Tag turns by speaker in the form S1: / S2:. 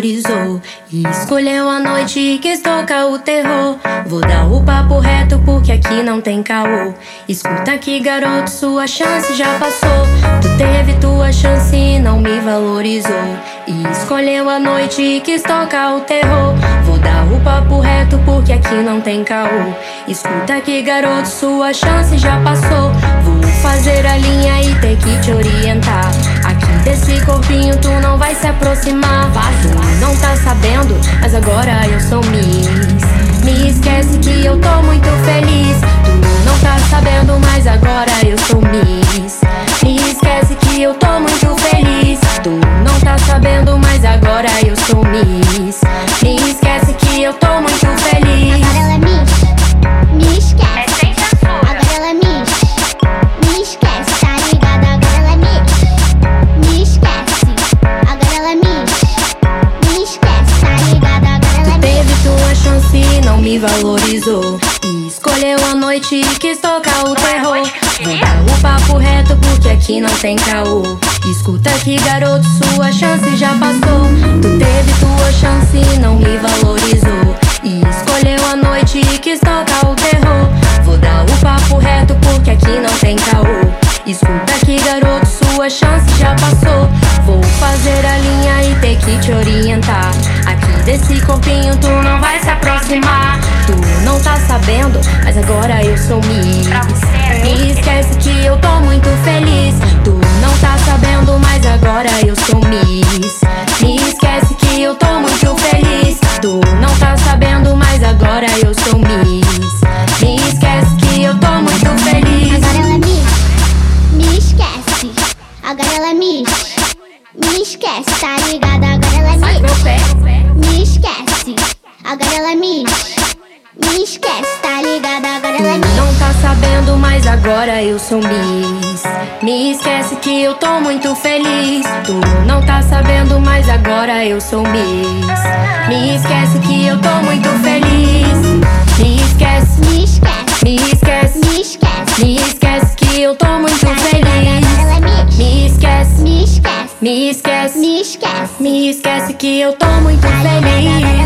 S1: valorizou e escolheu a noite que toca o terror. Vou dar o papo reto porque aqui não tem caô. Escuta aqui, garoto, sua chance já passou. Tu teve tua chance e não me valorizou e escolheu a noite que toca o terror. Vou dar o papo reto porque aqui não tem caô. Escuta aqui, garoto, sua chance já passou. Vou fazer a linha e ter que te orientar. Aqui desse corpinho tu não vai se aproximar. Tu não tá sabendo, mas agora eu sou Miss. Me esquece que eu tô muito feliz. Tu não tá sabendo, mas agora eu sou Miss. Me esquece que eu tô muito feliz. Tu não tá sabendo, mas agora eu sou Miss. Me esquece que eu tô muito feliz.
S2: Agora ela é Miss, me esquece.
S3: É sem censura.
S2: Agora ela é Miss, me esquece, tá ligado? Agora ela é Miss, me esquece. Agora ela é Miss, me esquece, tá ligado? Agora ela é
S1: Tu
S2: Miss.
S1: teve tua chance e não me valorizou e escolheu a noite e quis tocar o terror. Vou dar o papo reto porque aqui não tem caô. Escuta aqui, garoto, sua chance já passou. Tu teve tua chance e não me valorizou e escolheu a noite e quis tocar o terror. Vou dar o papo reto porque aqui não tem caô. Escuta aqui, garoto, sua chance já passou. Vou fazer a linha e ter que te orientar. Aqui desse corpinho tu não vai se aproximar. Tu não tá sabendo, mas agora eu sou Miss. Me esquece que eu tô muito feliz. Tu não tá sabendo, mas agora eu sou Miss. Me esquece que eu tô muito feliz. Tu não tá sabendo, mas agora eu sou Miss. Me esquece que eu tô muito feliz.
S2: Agora ela é Miss, me esquece. Agora ela é Miss, me esquece, tá ligado? Agora ela é
S3: Sai do meu
S2: Miss,
S3: pé.
S2: me esquece. Agora ela é Miss, me esquece, tá ligado? Agora ela é
S1: Tu
S2: Miss.
S1: não tá sabendo, mas agora eu sou Miss. Me esquece que eu tô muito feliz. Tu não tá sabendo, mas agora eu sou Miss. Me esquece que eu tô muito feliz. Me esquece,
S2: Me esquece,
S1: me esquece,
S2: me esquece.
S1: me esquece que eu tô muito feliz.
S2: Agora ela é Miss,
S1: Me esquece,
S2: me esquece,
S1: me esquece,
S2: me esquece.
S1: me esquece que eu tô muito feliz.